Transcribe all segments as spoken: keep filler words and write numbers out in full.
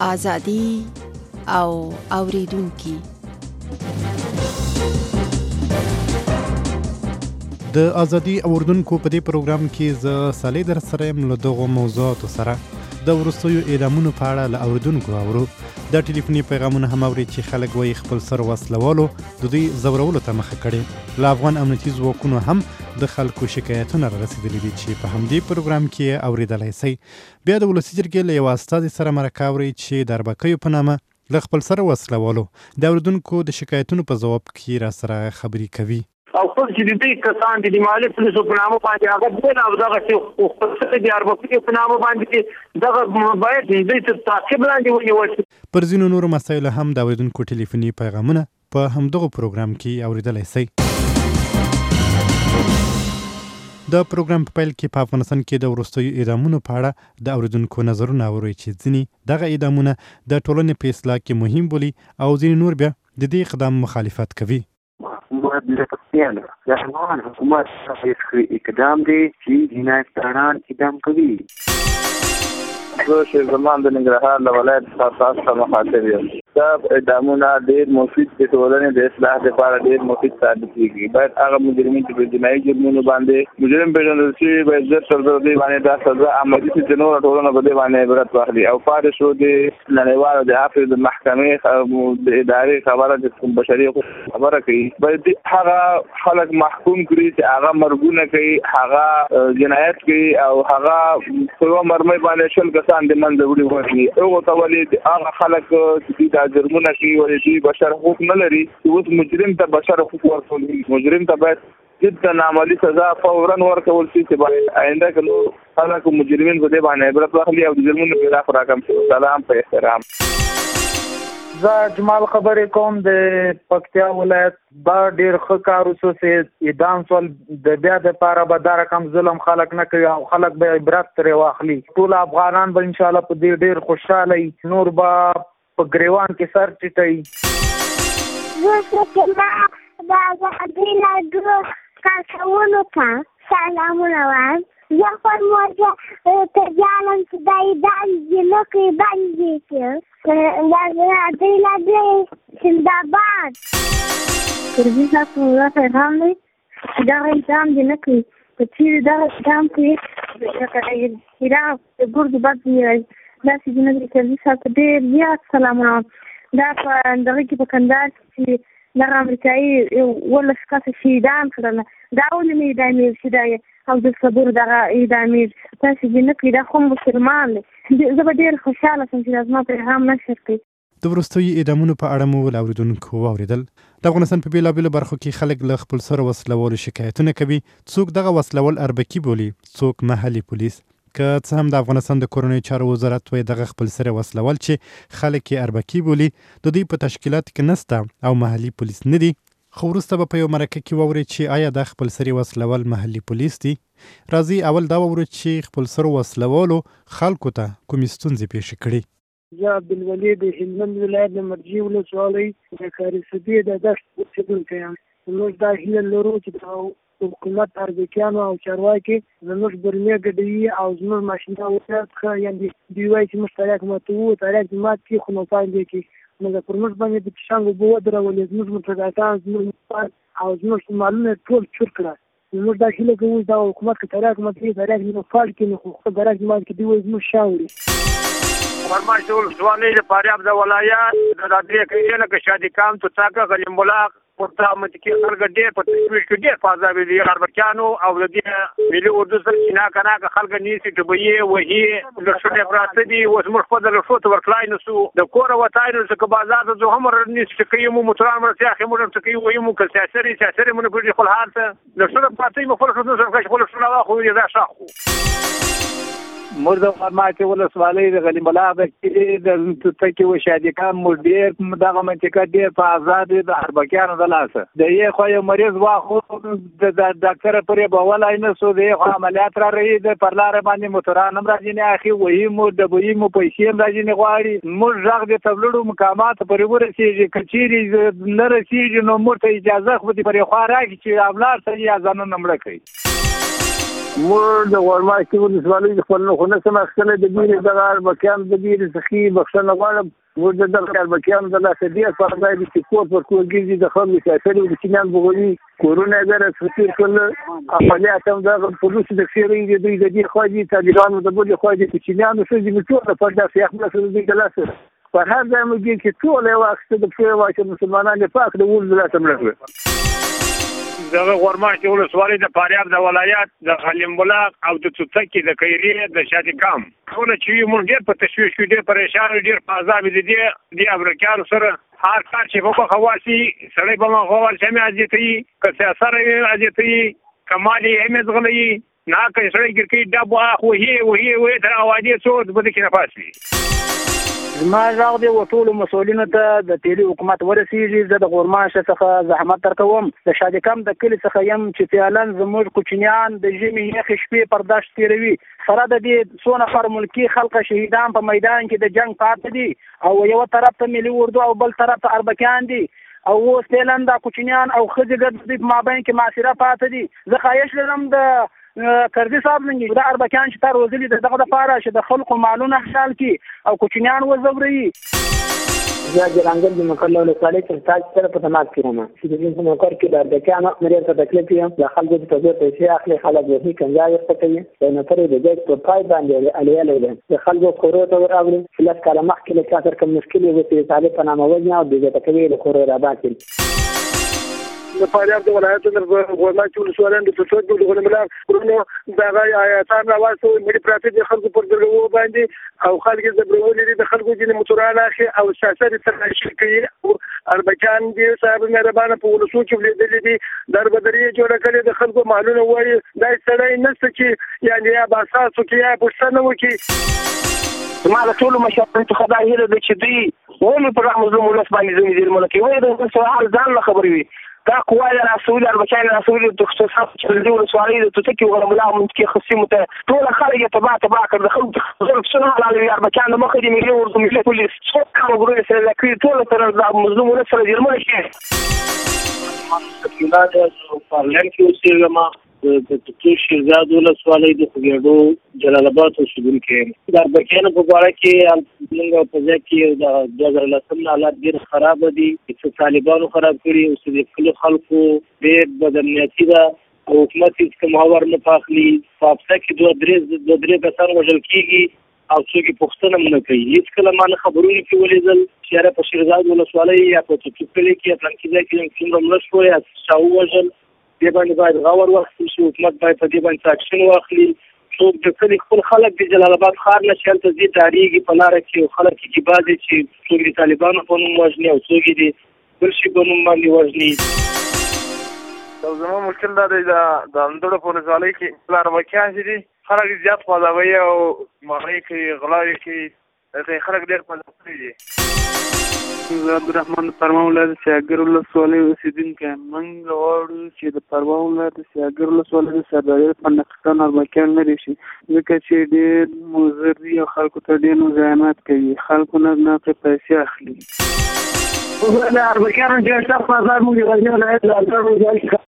ازادي او اوریدونکي. د ازادي اوریدونکو په دې پروګرام کې زه صالح در سره یم له دغو موضوعاتو سره د وروستیو اعدامونو په اړه له اوریدونکو اورو. د ټلیفوني پیغامونه هم اوري چې خلک وایي خپل سر وسلوالو د دوی ځورولو ته مخه کړې. له افغان امنیتي ځواکونو هم د خلکو شکایتونه را رسېدلي دي چې په همدې پروګرام کې اورېدلی سئ. بیا د ولسي جرګې له یوه استازي سره مرکه اورئ چې د اربکیو په نامه له خپل سر وسلوالو د اوریدونکو د شکایتونو په ځواب کې را سره خبرې کوي. او خپل چې د دې کسان د مالي پولیسو په نامه باندې هغه بل او دغه چې خپل څه د اربکیو په نامه باندې دغه باید د دې تر تعقیب لاندې ونیول شي. پر ځینو نورو مسایلو هم د اوریدونکو ټلیفوني پیغامونه په همدغه پروګرام کې اورېدلی سئ. د پروګرام په پیل کې په افغانستان کې د وروستیو اعدامونو په اړه د اوریدونکو نظرونه اورئ چې ځینې دغه اعدامونه د ټولنې په اصلاح کې مهم بولي او ځینې نور بیا د دې اقدام مخالفت کوي. حکومت لپاره د افغان حکومت څخه اقدام دی چې جنایتکاران اعدام کوي. زه شیر زمان د ننګرهار له ولایت څخه تاسو ته مخاطب یم. دا اعدامونه ډېر مفید د ټولنې د اصلاح لپاره ډېر مفید ثابت کېږي. باید هغه مجرمین چې په جنایي جرمونو باندې مجرم پېژندل شوي باید ژر تر ژره دې باندې دا سزا عملي شي چې نوره ټولنه په دې باندې عبرت واخلي. او پاتې شو د نړیوالو د عفو د محکمې د ادارې خبره چې بشري حقوق خبره کوي باید هغه خلک محکوم کړي چې هغه مرګونه کوي، هغه جنایت کوي او هغه په یوه مرمۍ باندې شل کسان د منځه وړي وژني. هغو ته ولې هغه خلک چې دا جرمونه کوي ولې دوی بشر حقوق نه لري چې اوس مجرم ته بشر حقوق ورکول. مجرم ته باید جدا عملي سزا فورا ورکول شي چې باید آینده کې نو خلک مجرمین په دې باندې عبرت واخلي او د جرمونو خلاف راکم شي. سلام په احترام. زه جمال خبرې کوم د پکتیا ولایت. دا ډېر ښه کار وشو چې اعدام شول. د بیا دپاره به دا رقم ظلم خلک نه کوي او خلک به عبرت ترې واخلي. ټول افغانان به انشاءالله په دې ډېر خوشحاله وي. نور به په ګریوان کې سر ټیټوي. زه فاطمه د ازادۍ راډیو کارکوونکو ته سلامونه وایم. زه خپل موضوع ته جانم چې دا اعدام جنکۍ بندې کړي. د ازادۍ راډیو زنده‌باد. کرزي صاحب ته دا پیغام دی چې دغه اعدام دې نه کوي. که چېرې دغه اعدام کوي ایران د ګردو بد وي داسې دې نه دی. کرزي صاحب ته ډېر زیات سلامونه وایم. دا په دغه کې په کندهار چې دغه امریکایي اوولس کسه شهیدان کړل دا ولې نه اعدامېږي چې دا او د صبر دغه اعدامېږي. تاسې دې نه کوي دا خو مسلمان دی. زه به ډېر خوشحاله شم چې دا زما پیغام نشر کړي. د وروستیو اعدامونو په اړه مو له اوریدونکو واورېدل. د افغانستان په بېلابېلو برخو کې خلک له خپل سر وسلولو شکایتونه کوي. څوک دغه وسلول اربکي بولي، څوک محلي پولیس. که څه هم د افغانستان د کورنیو چارو وزارت وایي دغه خپل سر وسلول چې خلک یې اربکي بولي د دوی په تشکیلاتو کې نسته او محلي پولیس نه دي. خو وروسته به په یو مرکه کې واورئ چې آیا دا خپل سر وسلول محلي پولیس دي. راځئ اول دا واورو چې خپل سر وسلولو خلکو ته کومې ستونزې پیښې کړي. زه عبدالولي د هلمند ولایت د مرجې ولسوالۍ د کارېسدې د دښت اوسېدونکی یم. موږ دا هیله لرو چې د حکومت اربکیانو او چارواکي زموږ برمې ګډوي او زموږ ماشینه ورڅخه یعنې دوی وایي چې موږ تاریخ ماتوو تاریخ دې مات کړي خو نو پاندې کړي مګر پر موږ باندې د فشانګ اوبه ودرولې زموږ مرتضاکان زموږ او زموږ مالونه ټول چور کړه. زموږ دا هیله کوو دا حکومت که تاریخ مات کړي تاریخ دې نو فال کړي نو خو تاریخ دې مات کړي دوی وایي زموږ شا وړي. فرمایش ولسوالۍ د فاریاب د ولایت د درې کوي لکه شادي کام توتاکه غلیم بلاغ ورته متکی خلک ډېر په تشویش کې ډېر فاضابې دي اربکیانو او د دې ملي اردو سره چې ناکه خلک نیسي ډبویې وهي لښونې پراته دي. اوس موږ خپل د لښو ته ورتلای نه سو د کوره وتای نه سو که بازار ته ځو هم نیسي چې کوي مو موټران مرسي اخې موږ ته کوي وایي مو که سیاسري سیاسري مو نه پرېږدي خپل حال ته لښونه پراته مو خپل لښونه سره خپل لښونه واخلو دا شاخو. موږ د فرمایشي ولسوالۍ د غلیم بلاغ کې د توتکي و شادي کام موږ ډېر دغه منطقه ډېر په آزاد د اربکیانو د لاسه د یې خو یو مریض واخو د ډاکټر پرې به ولای نه سو د یې خو عملیات را رهي د پر لاره باندې موټران هم راځي نه اخي وایي مو ډبویي مو پیسې هم راځي نه غواړي. موږ غږ د تبلړو مقامات پرې ورسېږي که چیرې نه رسېږي نو موږ ته اجازه خو دې پرې خوا راکړي چې املار سړي اذانونه مړه کوي. موږ د غورماشتي ولسوالۍ د خپل خو نه څه مسله د دې دغه اربکیان د دې سخي بخښنه غواړم موږ د دغه اربکیان د لاسه ډېر فرض دی چې کور پر کور ګرځي د خلکو سیاسي د چینان بغوي کورونه یې در سفیر کړل عملیات هم د پولیس د خیري د دوی د دې خواجي طالبانو د بل خواجي چې چینانو څه دي ټول په داسې اخلاص د دې لاسه په هر ځای موږ کې ټول یو وخت د خیر واچ مسلمانان پاک د ول لاسه مړه دغه غورماش د ولسوالۍ د فاریاب د ولایت د خلیم بلاغ او د توتکي د کیری د شادي کام ټول چې موږ ډېر په تشویش کې ډېر پریشان ډېر په عذاب دي دي د امریکایانو سره هر کار چې په خواسي سړی په ما خوال چې مې ازيتي که سره ازيتي کمالي احمد غلي نه که سړی ګرځي دبا خو هي وهي وې تر اوادي څو د بده کې نه پاسي ما راغ دی ټول مسؤلینو ته د تیری حکومت ورسیږي زه د غورماش څخه زحمت ترکوم د شادي کم د کلی څخه يم چې فعلن زموږ کوچنیان د ژمي یخ شپې پرداشت تیروي سره د دې څو نفر ملکی خلک شهیدان په میدان کې د جنگ پاتې دي او یو طرف ته ملي اردو او بل طرف ته اربکیان دي او اوس فعلن د کوچنیان او خځې ګډ د مابین کې معاشره پاتې دي زه خواهش لرم د کردي صاحب لنګي دا اربکیان چې تر وزلي دغه د پاره چې د خلکو مالونه حلال کی او کوچنیان وزوري زه جرانګل د مکرلو له سړی چې تاسو سره په تماس کې یم چې د دې مکر کې د اربکیان مې ته تکلیف یم د خلکو په توګه پیسې اخلي خلک یې کنځای کوي نو ترې د دې په پای باندې الیاله ده د خلکو کورو ته ورغلي فلس کاله مخکې له کار کوم مشکل وي چې طالب په نامه وځي او د دې تکوي له کورو را باطل د فاریاب د ولایت د غورماش ولسوالۍ د توتکي د غلملاغ ورونو دغه آیاتان راوستو ملي پراته د خلکو پر درو باندې او خلک د برولې د خلکو د موټرانه اخی او سیاست ترشل کوي اربکان دي صاحب مهربانه په ولسو کې لیدلې دي در بدري جوړ کړي د خلکو مالونه وایي دا سړی نشته چې یعنی یا باساسو کې یا پښتنه وکي ما له ټول مشاورت خدای هیله د چې دی ولې پر مظلوم ولس باندې زموږ د ملک وي د سوال ځان خبري وي دا قواعد رسول اربکان رسول د خصوصات چې د ولسوالۍ د توتکي غلملاغ منطقه خصيمه ته ټول خلک تبع تبع کړ د خلکو ظلم شنو علي اربکان مخ دي ملي ورته ملي پولیس څو کوم ګروي سره لکې ټول تر مظلوم ولس سره جرمه شي دا د پارلمان کې اوسېږم د توتکي شیرزاد ولسوالۍ د خوګېډو جلال آباد اوسېدونکي د اربکیانو په اړه کې موږ په ځای کې د دوه زره لسم حالات ډېر خراب دي چې طالبانو خراب کړي او چې د خلکو ډېر بدامنیتي ده او حکومت هیڅ کوم باور نه پاخلي په افسا کې دوه درې دوه درې کسان وژل کېږي او څوک پوښتنه نه کوي هیڅ کله ما نه خبرونه کې ولیدل چې په شیرزاد ولسوالۍ یا په توتکي کلي کې پلانکي ځای کې څومره مړه شوي یا چا ووژل دې باندې باید غور واخیستل شي حکومت باید په دې باندې اکشن واخلي څوک د کلي خپل خلک د جلال آباد ښار نه چې هلته ځي ډارېږي په لاره کې او خلک یې بعضې چې څوک د طالبانو په نوم وژني او څوک یې د بل شي په نوم باندې وژني او زما مشکل دا دی د اندړو په ولسوالۍ کې اربکیان چې دي خلک زیات خوځوي او مغرۍ کوي غلاوې کوي خلک ډېر خوځوي دي زه عبدالرحمن د پرما ولایت سیاګر ولسوالۍ اوسېدونکی یم موږ غواړو چې د پرما ولایت سیاګر ولسوالۍ د سرداري په نقصان اربکیان لرې شي ځکه چې ډېر مضر دي او خلکو ته ډېر مزاحمت کوي خلکو نه نه پرې پیسې اخلي د اربکیانو ډېر سخت بازار موږ غزني ولایت د اندړو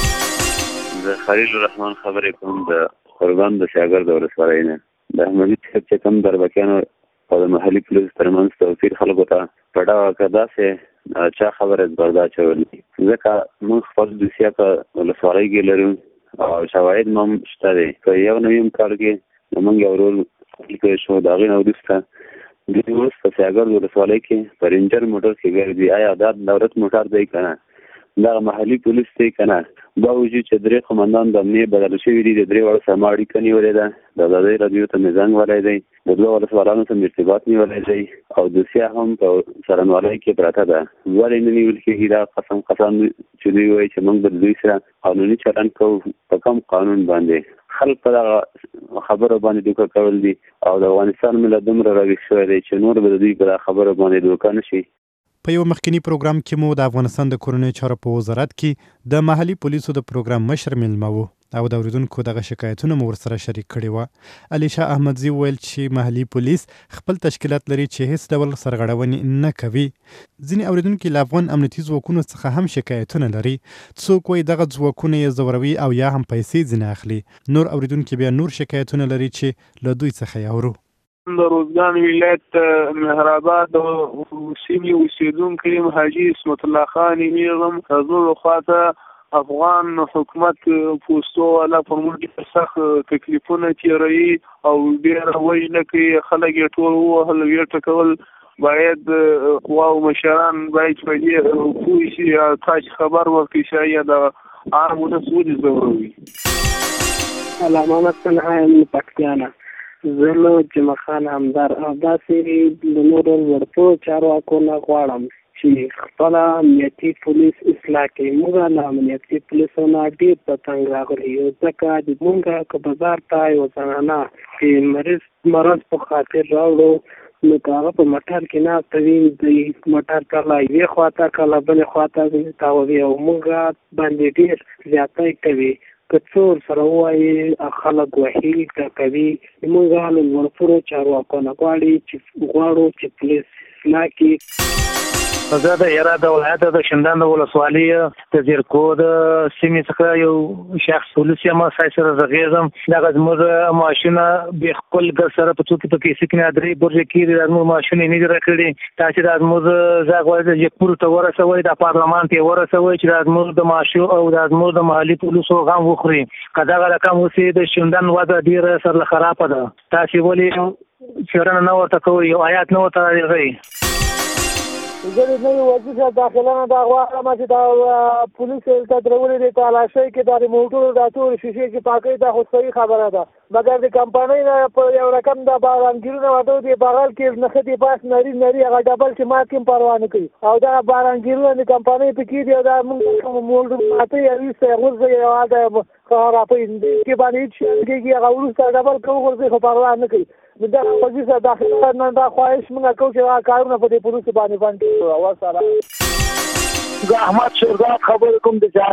زه خلیل الرحمن خبرې کوم د قربان د سیاګر د ولسوالۍ نه د احمدي صاحب چې کوم د اربکیانو او د محلي پولیس ترمنځ توپیر خلکو ته په ډاګه که داسې چا خبره برداشت اچولي ځکه موږ خپل دوسیه په ولسوالۍ کې لرو او شواهد هم شته دی په یو نویم کال کې موږ یو رول لیکلی شو د هغې نه وروسته دوی اوس په سیاګر ولسوالۍ کې په رینجر موټر کې ګرځي آیا دا دولت موټر دی که نه دغه محلي پولیس دی که نه باوجود چې درې قمندان د امنیې بدل شوي دي د درې واړو سره ما اړیکه نیولې ده د ازادۍ راډیو ته مې زنګ ولی دی د دوه ولسوالانو سره مې ارتباط نیولی دی او دوسیه هم په څارنوالۍ کې پرته ده ولې نه نیول کېږي دا قسم قسم چې دوی وایي چې موږ به د دوی سره قانوني چلند کوو په کوم قانون باندې خلک په دغه خبرو باندې دوکه کول دي او د افغانستان ملت دومره راویښ شوی دی چې نور به د دوی په دغه خبرو باندې دوکه نه شي په یو مخکنی پروګرام کې مو د افغانستان د کورنیو چارو په وزارت کې د محلي پولیسو د پروګرام مشر میلمه و او د اوریدونکو دغه شکایتونه مو ورسره شریک کړي وه. علی شاه احمدزي وویل چې محلي پولیس خپل تشکیلات لري چې هیڅ ډول سرغړونې نه کوي. ځینې اوریدونکي له افغان امنیتي ځواکونو څخه هم شکایتونه لري. څوک وایي دغه ځواکونه یې ځوروي او یا هم پیسې ځینې اخلي. نور اوریدونکي بیا نور شکایتونه لري چې له دوی څخه یې اورو. د روزګان ولایت مهرآباد سیمې اوسېدونکی حاجي اسمت الله خان میغم زموږ خواته افغان حکومت پوستو والا پر موږ سخت تکلیفونه تیروي او ډېره وجنه کوي. خلک یې ټول ووهل ویټه کول. باید قواو مشران باید په دې پوه شي او تاسو خبر ورکړي چې د عام ولس ولې ځوروي. علامه محمد صنعا من پکتیا نه. زه له جمعه خان همدار او داسې د نورو ورپو چارواکو نه غواړم چې خپله امنیتي پولیس اصلاح کړي. موږ له امنیتي پولیسو نه ډېر په تنګ راغلي یو، ځکه د موږ که بازار ته یو زنانه چې مریض مرض په خاطر راوړو نو که هغه په موټر کې ناسته وي د موټر کله یوې خواته کله بلې خواته تاووي او موږ باندې ډېر زیاتی کوي. که څور سره ووایي خلک وهي ټکوي. موږ له لوړپوړو چارواکو نه غواړي چې غواړو چې پولیس اصلاح کړي. زه د هرات د ولایت د شندان د ولسوالۍ د زیرکو د سیمې څخه یو شخص پولیس یم. سای سره زغیږم. دغه زموږ ماشونه بې خپل ګز سره په څوکۍ په کیسې کې نه درې برجې کېږي. دا زموږ ماشونه یې نه دي راکړي. تاسې دا زموږ غږ ولې د جګپور ته ورسوئ، دا پارلمان ته یې ورسوئ چې دا زموږ د ماشو او دا زموږ د محلي پولیسو غم وخوري. که دغه رقم اوسې د شندان وضع ډېره سرله خرابه ده. تاسې ولې څېړنه نه ورته کوئ، یو آیات نه ورته راغئ. زه د نوي وزیر صاحب داخله نه دا غواړم چې دا پولیس ته درولې د تالاشۍ کې دا د موټرو دا ټول شیشې چې پاکوي دا خو صحیح خبره ده، مګر د کمپنۍ نه په یو رقم د بارانګیرونه واده د بغل کې نښتې پاس نري نري هغه ډبل چې ما کې پروا نه کوي او دا بارانګیرونه د کمپنۍ په کې دی او دا موږ موټر ماته یې ویسته غوځي یو دا خرابې کې باندې چې کېږي هغه وروسته ډبل کوي غوځي خو پروا نه کوي. دا وزیر صاحب داخله نه دا خواهش موږ کوو چې هغه کارونه په دې پولیسو باندې باندې وسره. زه احمد شیرزاد خبرې کوم د